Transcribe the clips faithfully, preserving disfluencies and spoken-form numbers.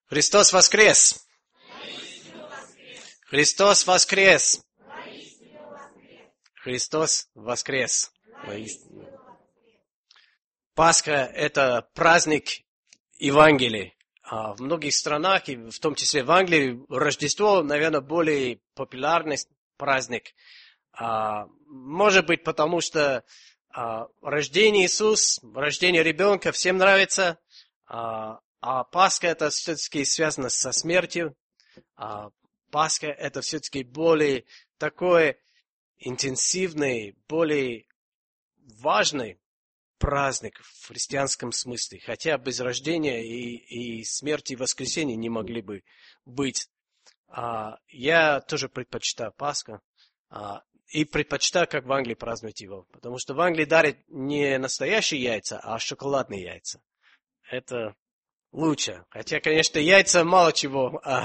Христос воскрес! Христос воскрес! Христос воскрес! Воистину. Пасха – это праздник Евангелия. А в многих странах, и в том числе в Англии, Рождество, наверное, более популярный праздник. А, может быть, потому что а, рождение Иисуса, рождение ребенка всем нравится, а, а Пасха – это все-таки связано со смертью. А Пасха – это все-таки более такой интенсивный, более важный праздник в христианском смысле. Хотя без рождения и, и смерти и воскресения не могли бы быть. А, я тоже предпочитаю Пасху. А, и предпочитаю, как в Англии праздновать его. Потому что в Англии дарят не настоящие яйца, а шоколадные яйца. Это лучше. Хотя, конечно, яйца мало чего а,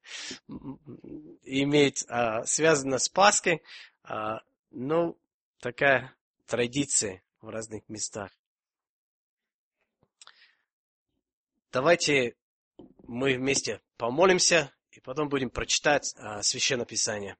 имеет а, связано с Пасхой. А, но такая традиция в разных местах. Давайте мы вместе помолимся и потом будем прочитать а, Священное Писание.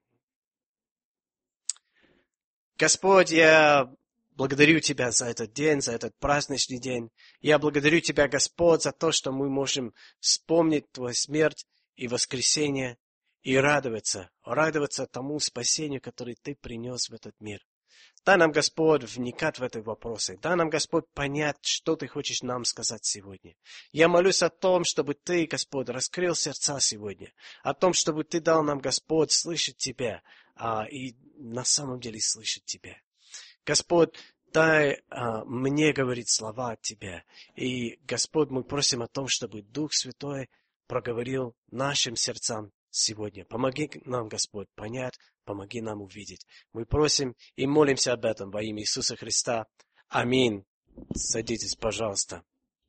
Господь, я благодарю Тебя за этот день, за этот праздничный день. Я благодарю Тебя, Господь, за то, что мы можем вспомнить Твою смерть и воскресение и радоваться, радоваться тому спасению, которое Ты принес в этот мир. Дай нам, Господь, вникать в эти вопросы. Дай нам, Господь, понять, что Ты хочешь нам сказать сегодня. Я молюсь о том, чтобы Ты, Господь, раскрыл сердца сегодня. О том, чтобы Ты дал нам, Господь, слышать Тебя. А, и на самом деле слышать Тебя. Господь, дай а, мне говорить слова от Тебя. И, Господь, мы просим о том, чтобы Дух Святой проговорил нашим сердцам сегодня. Помоги нам, Господь, понять, помоги нам увидеть. Мы просим и молимся об этом во имя Иисуса Христа. Аминь. Садитесь, пожалуйста.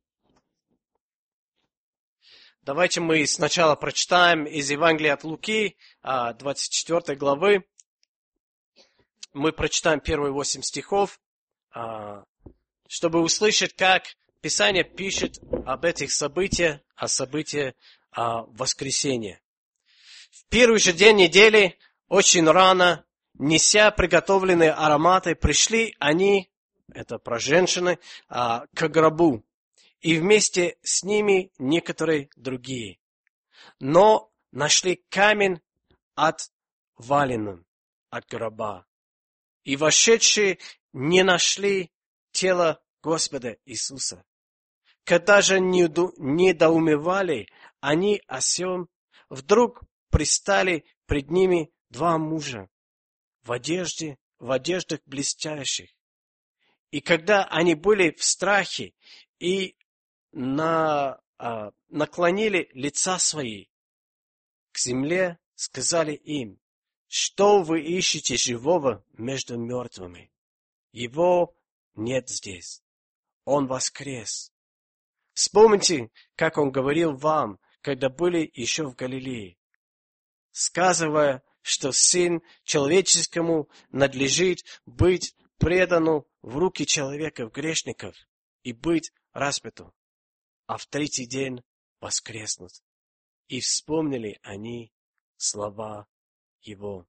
Давайте мы сначала прочитаем из Евангелия от Луки, двадцать четвёртой главы. Мы прочитаем первые восемь стихов, чтобы услышать, как Писание пишет об этих событиях, о событиях воскресения. В первый же день недели, очень рано, неся приготовленные ароматы, пришли они, это про женщины, к гробу, и вместе с ними некоторые другие. Но нашли камень отваленным от гроба. И вошедшие не нашли тело Господа Иисуса. Когда же недоумевали они о сем, вдруг пристали пред ними два мужа в одежде, в одеждах блестящих. И когда они были в страхе и на, а, наклонили лица свои к земле, сказали им: что вы ищете живого между мертвыми? Его нет здесь. Он воскрес. Вспомните, как он говорил вам, когда были еще в Галилее, сказывая, что Сын Человеческому надлежит быть предану в руки человеков-грешников и быть распяту, а в третий день воскреснут. И вспомнили они слова Его.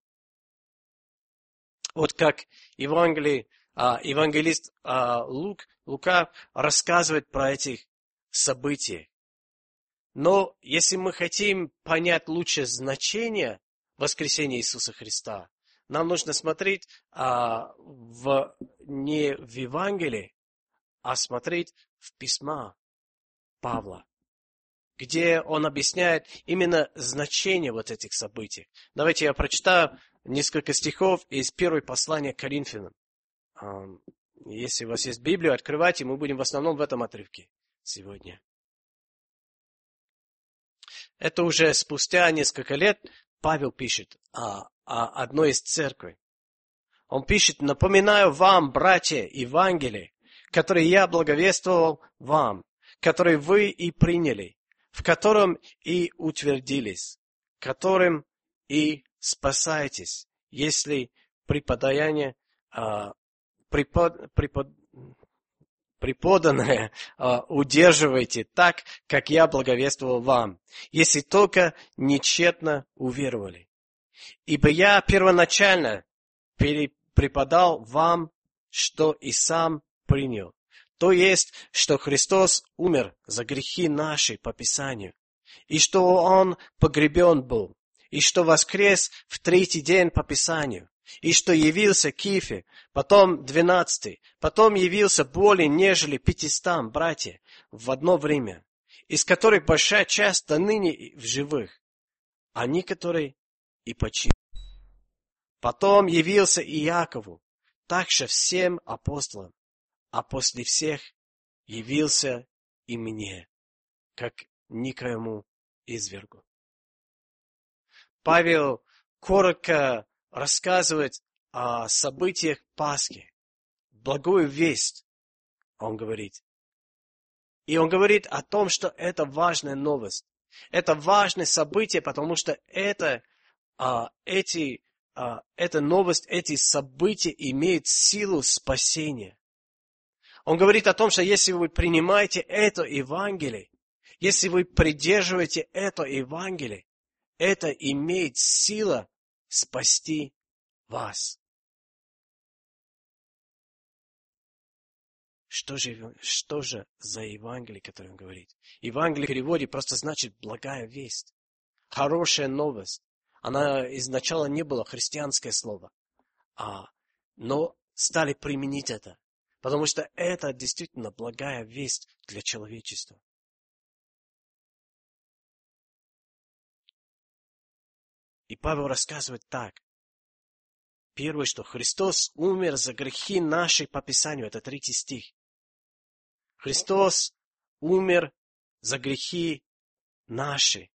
Вот как Евангелие, а, евангелист а, Лук, Лука рассказывает про эти события. Но если мы хотим понять лучше значение воскресения Иисуса Христа, нам нужно смотреть а, в, не в Евангелии, а смотреть в письма Павла, где он объясняет именно значение вот этих событий. Давайте я прочитаю несколько стихов из первого послания к Коринфянам. Если у вас есть Библия, открывайте, мы будем в основном в этом отрывке сегодня. Это уже спустя несколько лет Павел пишет о, о одной из церквей. Он пишет: «Напоминаю вам, братья, Евангелие, которое я благовествовал вам, которое вы и приняли, в котором и утвердились, которым и спасаетесь, если преподание, а, препод, препод, преподанное удерживайте так, как я благовествовал вам, если только нечетно уверовали. Ибо я первоначально преподал вам, что и сам принял, то есть, что Христос умер за грехи наши по Писанию, и что Он погребен был, и что воскрес в третий день по Писанию, и что явился Кифе, потом двенадцатый, потом явился более нежели пятистам братья в одно время, из которых большая часть до ныне в живых, а некоторые и почили. Потом явился и Якову, также всем апостолам, а после всех явился и мне, как никоему извергу. Павел коротко рассказывает о событиях Пасхи, благую весть, он говорит. И он говорит о том, что это важная новость. Это важное событие, потому что это, а, эти, а, эта новость, эти события имеют силу спасения. Он говорит о том, что если вы принимаете это Евангелие, если вы придерживаете это Евангелие, это имеет силу спасти вас. Что же, что же за Евангелие, которое он говорит? Евангелие в переводе просто значит благая весть, хорошая новость. Она изначально не была христианское слово, а, но стали применить это, потому что это действительно благая весть для человечества. И Павел рассказывает так. Первое, что Христос умер за грехи наши по Писанию. Это третий стих. Христос умер за грехи наши.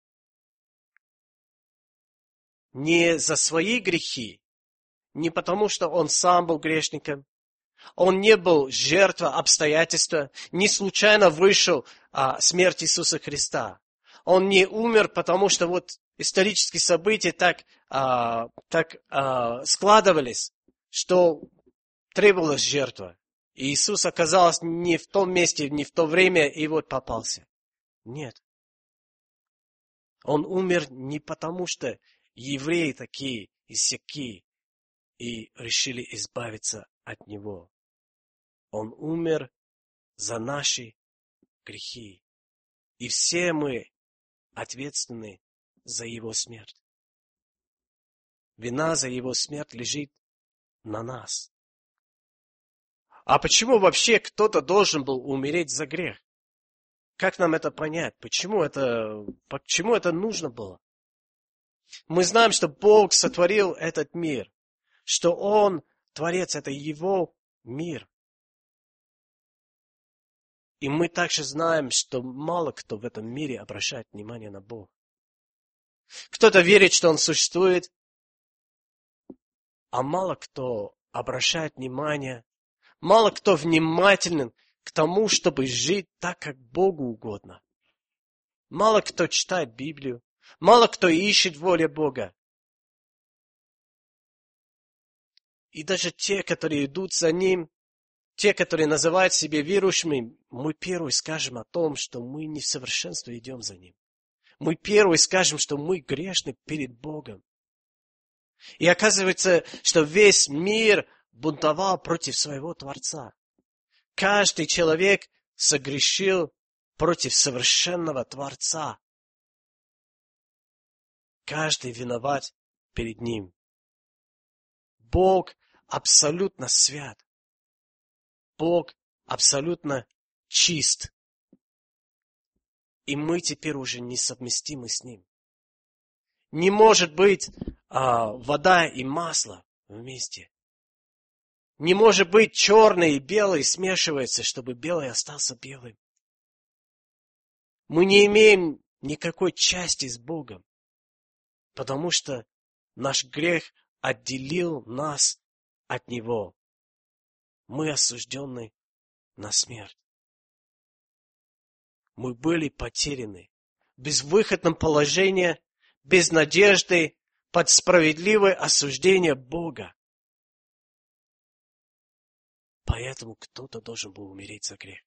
Не за свои грехи, не потому, что Он сам был грешником. Он не был жертва обстоятельства, не случайно вышел а, смерть Иисуса Христа. Он не умер, потому что вот исторические события так, а, так а, складывались, что требовалась жертва. И Иисус оказался не в том месте, не в то время, и вот попался. Нет. Он умер не потому, что евреи такие и сякие, и решили избавиться от Него. Он умер за наши грехи. И все мы ответственны за Его смерть. Вина за Его смерть лежит на нас. А почему вообще кто-то должен был умереть за грех? Как нам это понять? Почему это, почему это нужно было? Мы знаем, что Бог сотворил этот мир, что Он Творец, это Его мир. И мы также знаем, что мало кто в этом мире обращает внимание на Бога. Кто-то верит, что Он существует, а мало кто обращает внимание, мало кто внимателен к тому, чтобы жить так, как Богу угодно. Мало кто читает Библию, мало кто ищет волю Бога. И даже те, которые идут за Ним, те, которые называют себя верующими, мы первые скажем о том, что мы не в совершенстве идем за Ним. Мы первые скажем, что мы грешны перед Богом. И оказывается, что весь мир бунтовал против своего Творца. Каждый человек согрешил против совершенного Творца. Каждый виноват перед Ним. Бог абсолютно свят. Бог абсолютно чист. И мы теперь уже несовместимы с Ним. Не может быть а, вода и масло вместе. Не может быть черный и белый смешивается, чтобы белый остался белым. Мы не имеем никакой части с Богом, потому что наш грех отделил нас от Него. Мы осуждены на смерть. Мы были потеряны, в безвыходном положении, без надежды, под справедливое осуждение Бога. Поэтому кто-то должен был умереть за грех.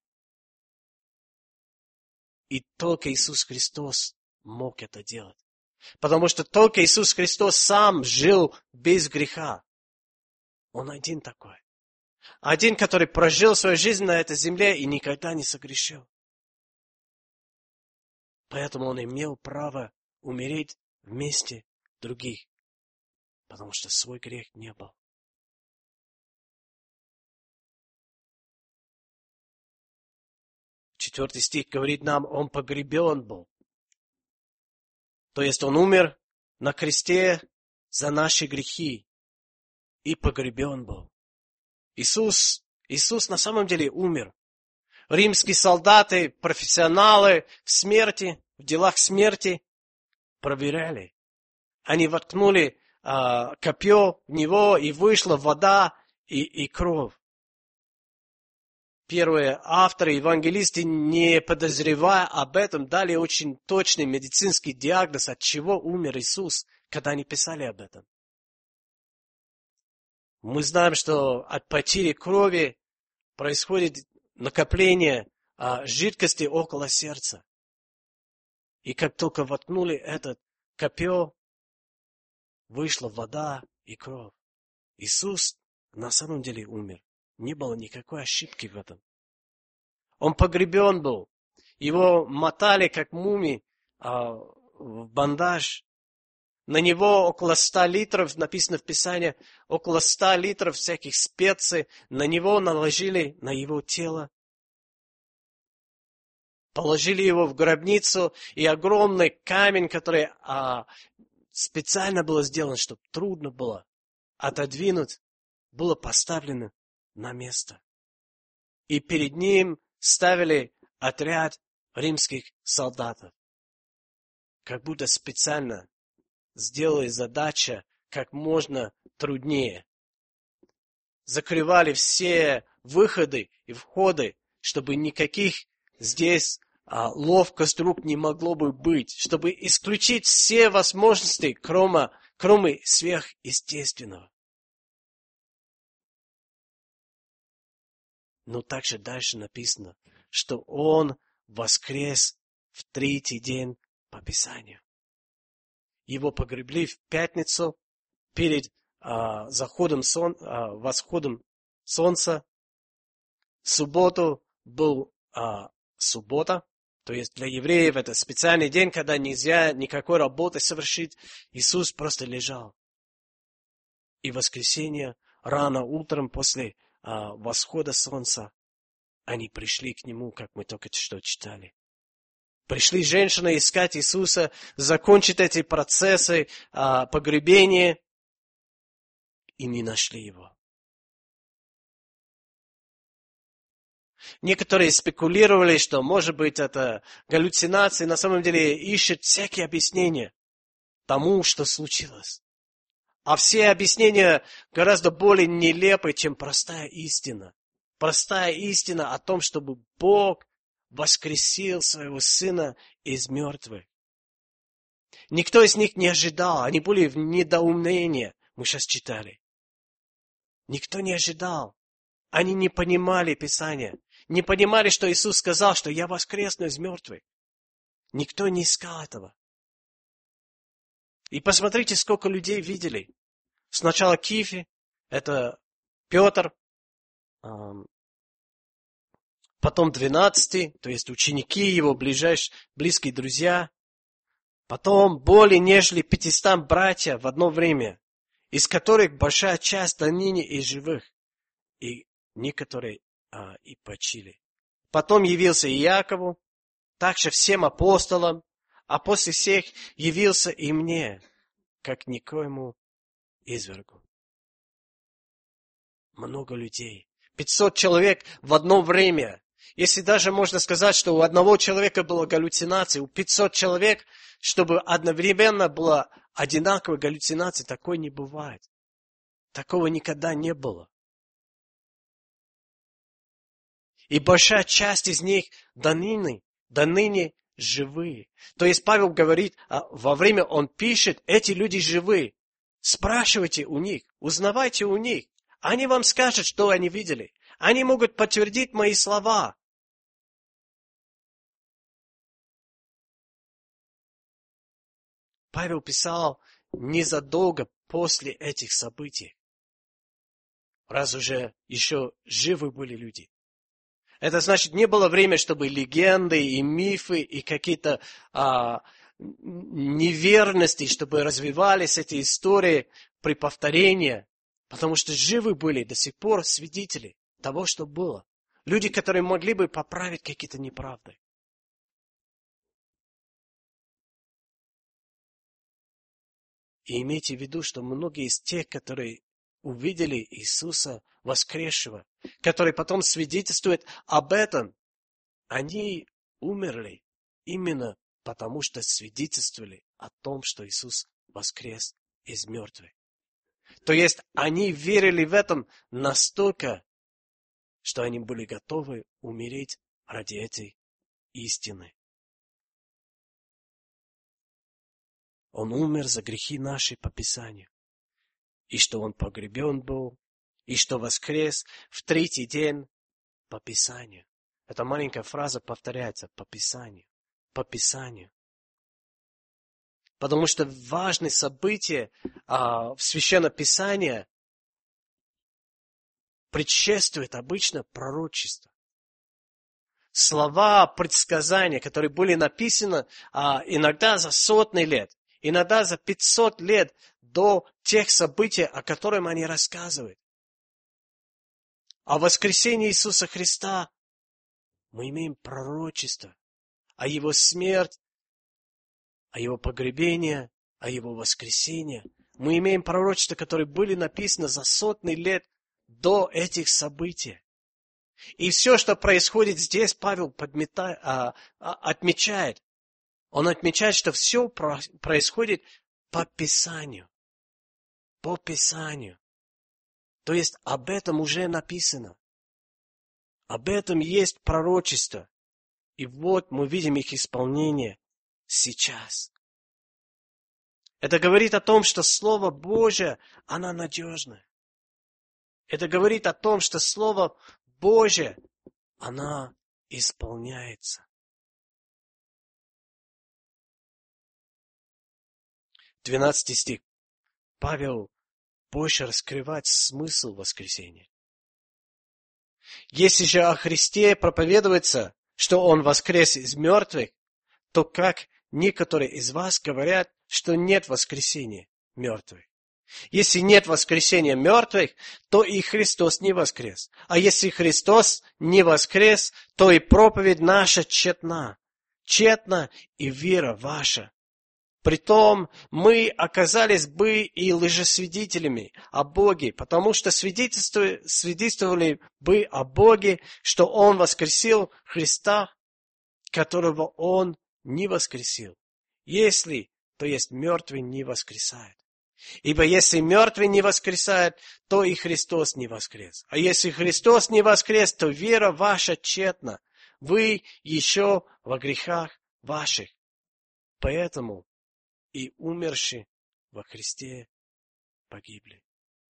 И только Иисус Христос мог это делать. Потому что только Иисус Христос сам жил без греха. Он один такой. Один, который прожил свою жизнь на этой земле и никогда не согрешил. Поэтому он имел право умереть вместе других. Потому что свой грех не был. Четвертый стих говорит нам, он погребен был. То есть он умер на кресте за наши грехи и погребен был. Иисус, Иисус на самом деле умер. Римские солдаты, профессионалы в смерти, в делах смерти проверяли. Они воткнули а, копье в него, и вышла вода и, и кровь. Первые авторы, евангелисты, не подозревая об этом, дали очень точный медицинский диагноз, от чего умер Иисус, когда они писали об этом. Мы знаем, что от потери крови происходит накопление а, жидкости около сердца. И как только воткнули этот копье, вышла вода и кровь. Иисус на самом деле умер. Не было никакой ошибки в этом. Он погребен был. Его мотали, как мумий, а, в бандаж. На него около ста литров, написано в Писании, около ста литров всяких специй. На него наложили, на его тело. Положили его в гробницу, и огромный камень, который а, специально был сделан, чтобы трудно было отодвинуть, было поставлено на место. И перед ним ставили отряд римских солдатов. Как будто специально сделали задача как можно труднее. Закрывали все выходы и входы, чтобы никаких здесь а, ловкость рук не могло бы быть, чтобы исключить все возможности, кроме, кроме сверхъестественного. Но также дальше написано, что он воскрес в третий день по Писанию. Его погребли в пятницу перед а, заходом сон, а, восходом солнца. В субботу был а, суббота, то есть для евреев это специальный день, когда нельзя никакой работы совершить. Иисус просто лежал. И в воскресенье рано утром после а, восхода солнца они пришли к нему, как мы только что читали. Пришли женщины искать Иисуса, закончить эти процессы а, погребения, и не нашли его. Некоторые спекулировали, что, может быть, это галлюцинации, на самом деле ищут всякие объяснения тому, что случилось. А все объяснения гораздо более нелепы, чем простая истина. Простая истина о том, чтобы Бог воскресил своего Сына из мертвых. Никто из них не ожидал, они были в недоумении, мы сейчас читали. Никто не ожидал. Они не понимали Писания, не понимали, что Иисус сказал, что я воскресну из мертвых. Никто не искал этого. И посмотрите, сколько людей видели. Сначала Кифи, это Петр, потом двенадцатый, то есть ученики его, ближайшие, близкие друзья. Потом более нежели пятистам братья в одно время, из которых большая часть до ныне и живых, и некоторые а, и почили. Потом явился и Якову, также всем апостолам, а после всех явился и мне, как никоему извергу. Много людей. пятьсот человек в одно время. Если даже можно сказать, что у одного человека была галлюцинация, у пятисот человек, чтобы одновременно была одинаковая галлюцинация, такой не бывает. Такого никогда не было. И большая часть из них до ныне, до ныне живые. То есть Павел говорит, во время он пишет, эти люди живы. Спрашивайте у них, узнавайте у них. Они вам скажут, что они видели. Они могут подтвердить мои слова. Павел писал незадолго после этих событий, раз уже еще живы были люди. Это значит, не было время, чтобы легенды и мифы и какие-то а, неверности, чтобы развивались эти истории при повторении, потому что живы были до сих пор свидетели того, что было. Люди, которые могли бы поправить какие-то неправды. И имейте в виду, что многие из тех, которые увидели Иисуса воскресшего, которые потом свидетельствуют об этом, они умерли именно потому, что свидетельствовали о том, что Иисус воскрес из мертвых. То есть они верили в этом настолько, что они были готовы умереть ради этой истины. Он умер за грехи наши по Писанию. И что Он погребен был, и что воскрес в третий день по Писанию. Эта маленькая фраза повторяется по Писанию, по Писанию. Потому что важные события а, в Священном Писании предшествует обычно пророчество. Слова предсказания, которые были написаны а, иногда за сотни лет, иногда за пятьсот лет до тех событий, о которых они рассказывают. О воскресении Иисуса Христа мы имеем пророчество о Его смерти, о Его погребении, о Его воскресении. Мы имеем пророчества, которые были написаны за сотни лет до этих событий. И все, что происходит здесь, Павел подметает, а, а, отмечает. Он отмечает, что все про, происходит по Писанию. По Писанию. То есть об этом уже написано. Об этом есть пророчество. И вот мы видим их исполнение сейчас. Это говорит о том, что Слово Божие, оно надежное. Это говорит о том, что Слово Божие, оно исполняется. двенадцатый стих. Павел больше раскрывает смысл воскресения. Если же о Христе проповедуется, что Он воскрес из мертвых, то как некоторые из вас говорят, что нет воскресения мертвых. Если нет воскресения мертвых, то и Христос не воскрес. А если Христос не воскрес, то и проповедь наша тщетна. Тщетна и вера ваша. Притом мы оказались бы и лжесвидетелями о Боге, потому что свидетельствовали бы о Боге, что Он воскресил Христа, которого Он не воскресил. Если, то есть мертвый не воскресает. Ибо если мертвый не воскресает, то и Христос не воскрес. А если Христос не воскрес, то вера ваша тщетна. Вы еще во грехах ваших. Поэтому и умершие во Христе погибли.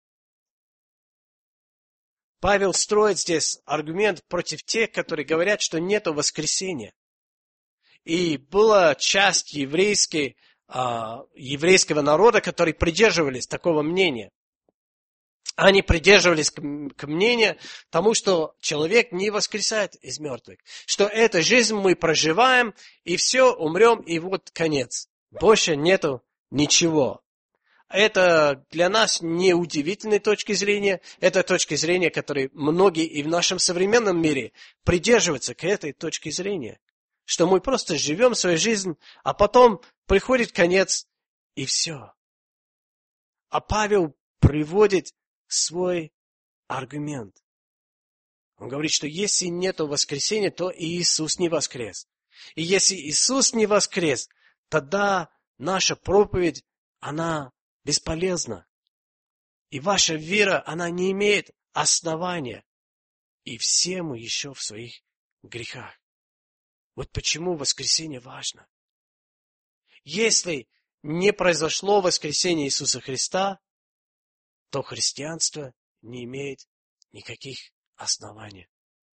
Павел строит здесь аргумент против тех, которые говорят, что нет воскресения. И была часть еврейской, а, еврейского народа, которые придерживались такого мнения. Они придерживались к, к мнению тому, что человек не воскресает из мертвых. Что эту жизнь мы проживаем, и все, умрем, и вот конец. Больше нету ничего. Это для нас не удивительной точки зрения. Это точка зрения, которой многие и в нашем современном мире придерживаются к этой точке зрения. Что мы просто живем свою жизнь, а потом приходит конец, и все. А Павел приводит свой аргумент. Он говорит, что если нет воскресения, то и Иисус не воскрес. И если Иисус не воскрес, тогда наша проповедь, она бесполезна. И ваша вера, она не имеет основания. И все мы еще в своих грехах. Вот почему воскресение важно. Если не произошло воскресение Иисуса Христа, то христианство не имеет никаких основание.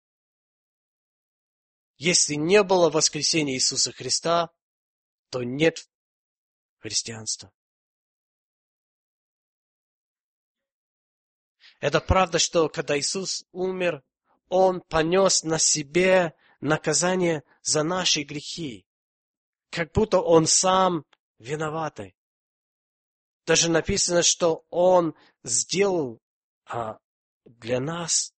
Если не было воскресения Иисуса Христа, то нет христианства. Это правда, что когда Иисус умер, Он понес на себе наказание за наши грехи, как будто Он сам виноватый. Даже написано, что Он сделал а, для нас,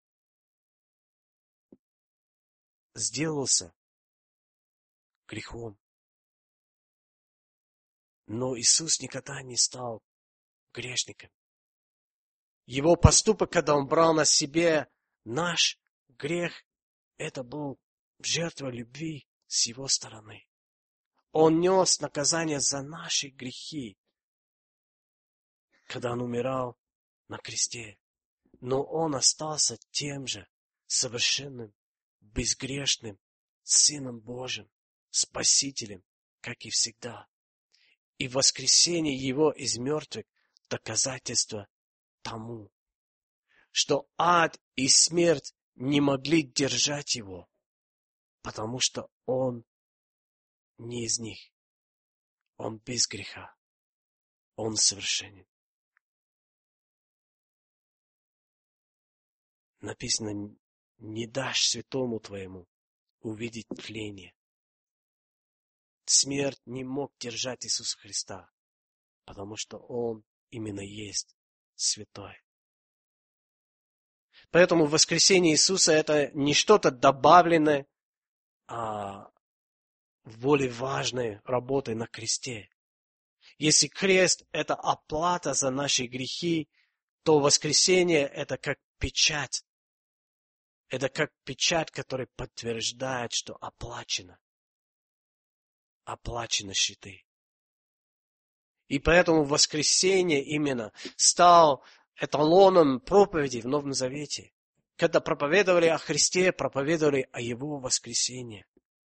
сделался грехом. Но Иисус никогда не стал грешником. Его поступок, когда Он брал на себе наш грех, это был жертва любви с Его стороны. Он нес наказание за наши грехи, когда Он умирал на кресте. Но Он остался тем же совершенным, безгрешным Сыном Божьим, Спасителем, как и всегда. И воскресение Его из мертвых – доказательство тому, что ад и смерть не могли держать Его, потому что Он не из них. Он без греха. Он совершенен. Написано, не дашь святому твоему увидеть тление. Смерть не мог держать Иисуса Христа, потому что Он именно есть святой. Поэтому воскресение Иисуса это не что-то добавленное, а более важной работой на кресте. Если крест это оплата за наши грехи, то воскресение это как печать. Это как печать, которая подтверждает, что оплачено. Оплачены счеты. И поэтому воскресение именно стал эталоном проповеди в Новом Завете. Когда проповедовали о Христе, проповедовали о Его воскресении.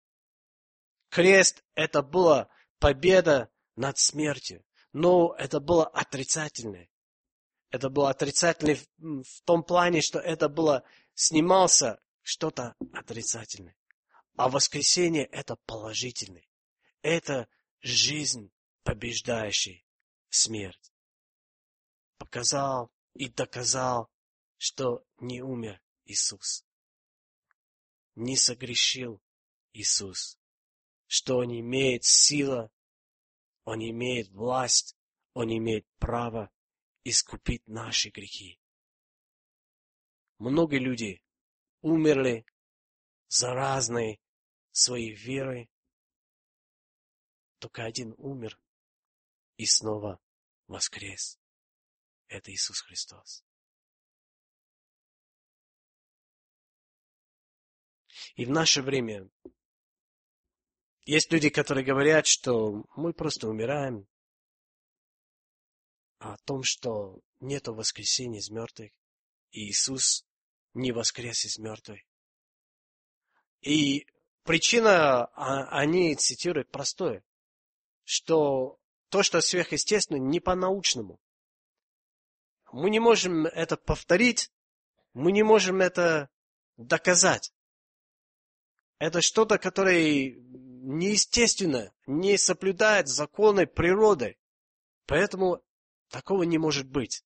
Крест это была победа над смертью, но это было отрицательное. Это было отрицательное в, в том плане, что это было снимался что-то отрицательное. А воскресение это положительное. Это жизнь, побеждающая смерть. Показал и доказал, что не умер Иисус. Не согрешил Иисус. Что Он имеет силу, Он имеет власть, Он имеет право искупить наши грехи. Много людей умерли за разные свои веры. Только один умер и снова воскрес. Это Иисус Христос. И в наше время есть люди, которые говорят, что мы просто умираем, о том, что нету воскресения из мертвых, и Иисус не воскрес из мертвых. И причина, они цитируют простое, что то, что сверхъестественно, не по-научному. Мы не можем это повторить, мы не можем это доказать. Это что-то, которое неестественно, не соблюдает законы природы. Поэтому такого не может быть.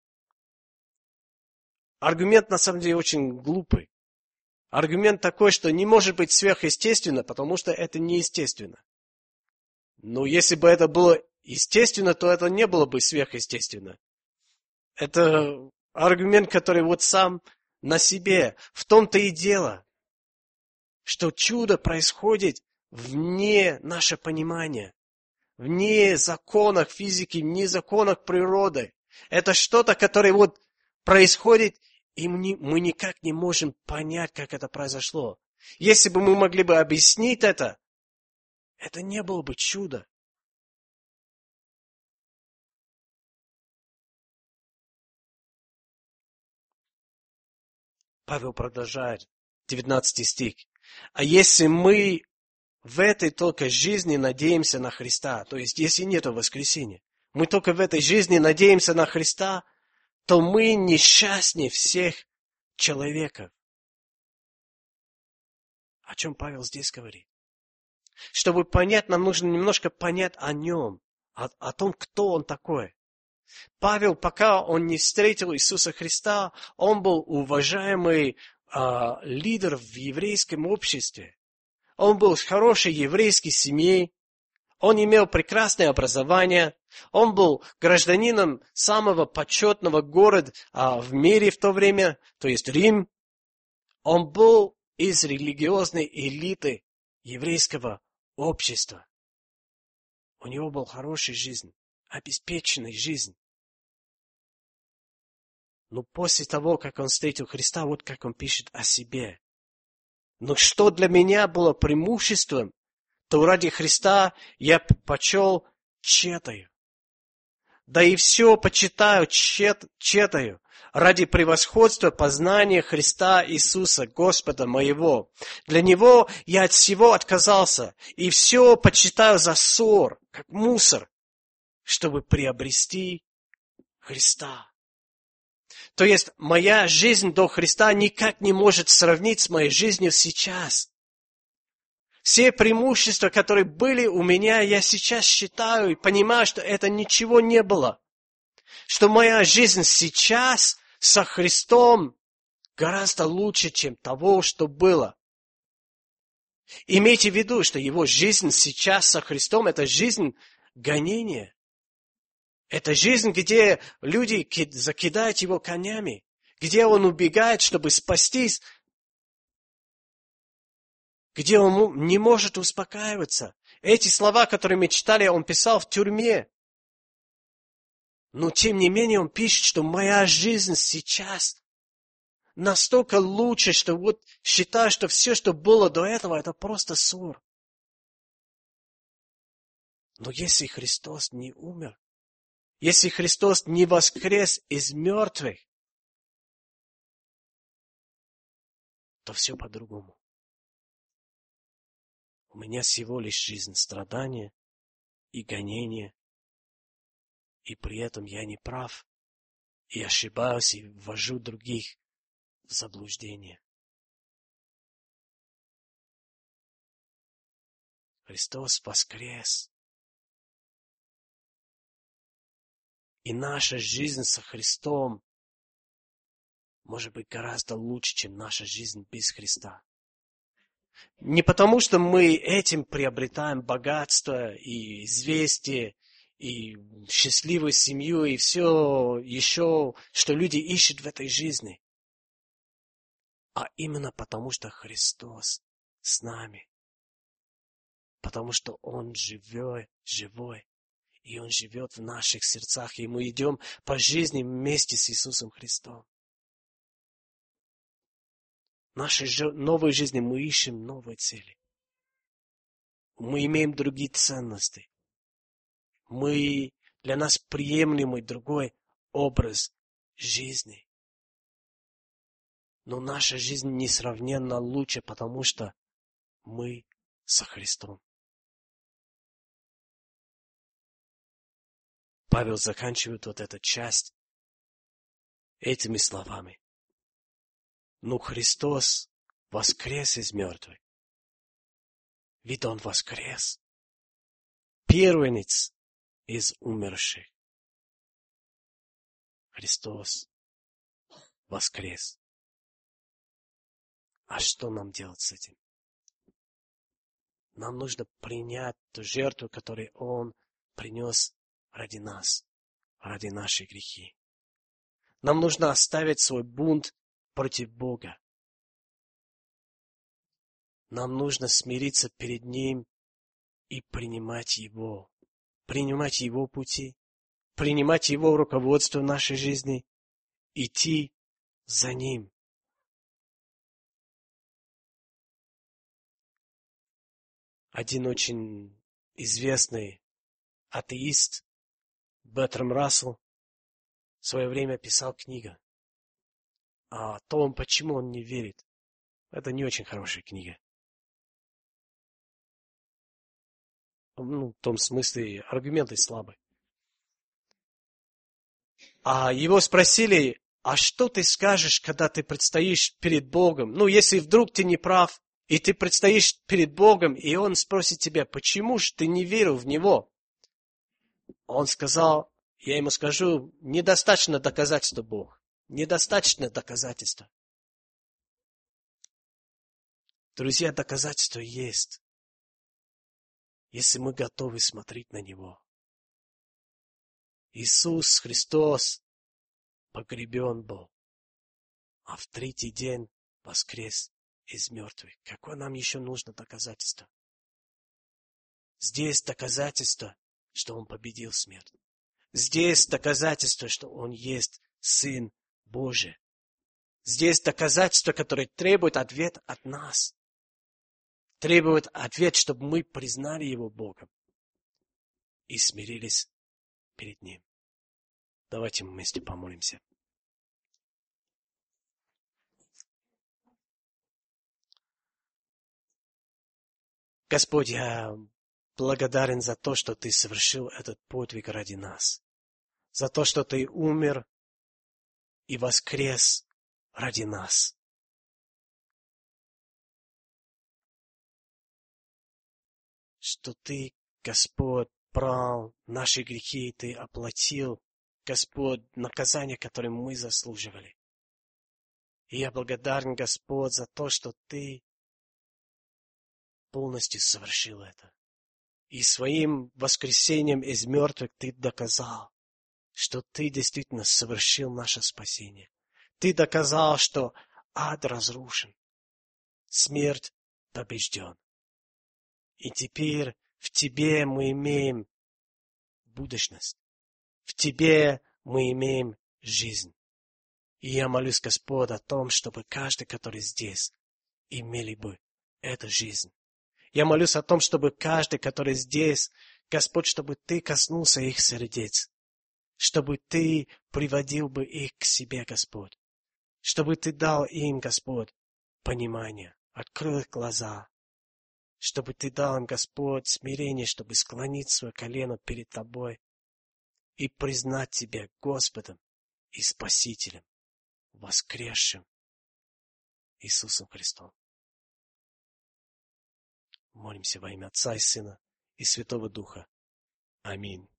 Аргумент на самом деле очень глупый. Аргумент такой, что не может быть сверхъестественно, потому что это неестественно. Но если бы это было естественно, то это не было бы сверхъестественно. Это аргумент, который вот сам на себе. В том-то и дело, что чудо происходит вне нашего понимания, вне законов физики, вне законов природы. Это что-то, которое вот происходит, и мы, мы никак не можем понять, как это произошло. Если бы мы могли бы объяснить это, это не было бы чудо. Павел продолжает, девятнадцатый стих. А если мы в этой только жизни надеемся на Христа, то есть если нет воскресения, мы только в этой жизни надеемся на Христа, то мы несчастнее всех человеков. О чем Павел здесь говорит? Чтобы понять, нам нужно немножко понять о нем, о, о том, кто он такой. Павел, пока он не встретил Иисуса Христа, он был уважаемый а, лидер в еврейском обществе. Он был из хорошей еврейской семьи. Он имел прекрасное образование. Он был гражданином самого почетного города а, в мире в то время, то есть Рим. Он был из религиозной элиты еврейского общества. У него была хорошая жизнь, обеспеченная жизнь. Но после того, как он встретил Христа, вот как он пишет о себе. Но что для меня было преимуществом, то ради Христа я почел тщетою. Да и все почитаю тщет, тщетою ради превосходства познания Христа Иисуса, Господа моего. Для Него я от всего отказался, и все почитаю за ссор, как мусор, чтобы приобрести Христа. То есть, моя жизнь до Христа никак не может сравнить с моей жизнью сейчас. Все преимущества, которые были у меня, я сейчас считаю и понимаю, что это ничего не было. Что моя жизнь сейчас со Христом гораздо лучше, чем того, что было. Имейте в виду, что его жизнь сейчас со Христом – это жизнь гонения. Это жизнь, где люди закидают его конями, где он убегает, чтобы спастись, где он не может успокаиваться. Эти слова, которые мы читали, он писал в тюрьме. Но, тем не менее, он пишет, что моя жизнь сейчас настолько лучше, что вот считаю, что все, что было до этого, это просто ссор. Но если Христос не умер, если Христос не воскрес из мертвых, то все по-другому. У меня всего лишь жизнь страдания и гонения, и при этом я не прав, и ошибаюсь, и ввожу других в заблуждение. Христос воскрес. И наша жизнь со Христом может быть гораздо лучше, чем наша жизнь без Христа. Не потому, что мы этим приобретаем богатство и известие, и счастливую семью, и все еще, что люди ищут в этой жизни, а именно потому, что Христос с нами. Потому что Он живой, живой. И Он живет в наших сердцах, и мы идем по жизни вместе с Иисусом Христом. В нашей новой жизни мы ищем новые цели. Мы имеем другие ценности. Мы, для нас приемлемый другой образ жизни. Но наша жизнь несравненно лучше, потому что мы со Христом. Павел заканчивает вот эту часть этими словами. Но Христос воскрес из мертвых. Ведь Он воскрес. Первенец из умерших. Христос воскрес. А что нам делать с этим? Нам нужно принять ту жертву, которую Он принес ради нас, ради наших грехи. Нам нужно оставить свой бунт против Бога. Нам нужно смириться перед Ним и принимать Его. Принимать Его пути, принимать Его руководство в нашей жизни, идти за Ним. Один очень известный атеист, Бертрам Рассел, в свое время писал книгу о том, почему он не верит. Это не очень хорошая книга. Ну, в том смысле, аргументы слабые. А его спросили, а что ты скажешь, когда ты предстоишь перед Богом? Ну, если вдруг ты не прав, И ты предстоишь перед Богом, и Он спросит тебя, почему же ты не верил в Него? Он сказал, я ему скажу, недостаточно доказательства, Бог. Недостаточно доказательства. Друзья, доказательства есть, если мы готовы смотреть на Него. Иисус Христос погребен был, а в третий день воскрес из мертвых. Какое нам еще нужно доказательство? Здесь доказательство, что Он победил смерть. Здесь доказательство, что Он есть Сын Божий. Здесь доказательство, которое требует ответ от нас. Требует ответ, чтобы мы признали Его Богом и смирились перед Ним. Давайте мы вместе помолимся. Господь, я благодарен за то, что Ты совершил этот подвиг ради нас. За то, что Ты умер и воскрес ради нас. Что Ты, Господь, брал наши грехи, Ты оплатил, Господь, наказание, которое мы заслуживали. И я благодарен, Господь, за то, что Ты полностью совершил это. И своим воскресением из мертвых Ты доказал, что Ты действительно совершил наше спасение. Ты доказал, что ад разрушен, смерть побежден. И теперь в Тебе мы имеем будущность. В Тебе мы имеем жизнь. И я молюсь, Господь, о том, чтобы каждый, который здесь, имели бы эту жизнь. Я молюсь о том, чтобы каждый, который здесь, Господь, чтобы Ты коснулся их сердец, чтобы Ты приводил бы их к себе, Господь, чтобы Ты дал им, Господь, понимание, открыл их глаза, чтобы Ты дал им, Господь, смирение, чтобы склонить свое колено перед Тобой и признать Тебя Господом и Спасителем, воскресшим Иисусом Христом. Молимся во имя Отца и Сына и Святого Духа. Аминь.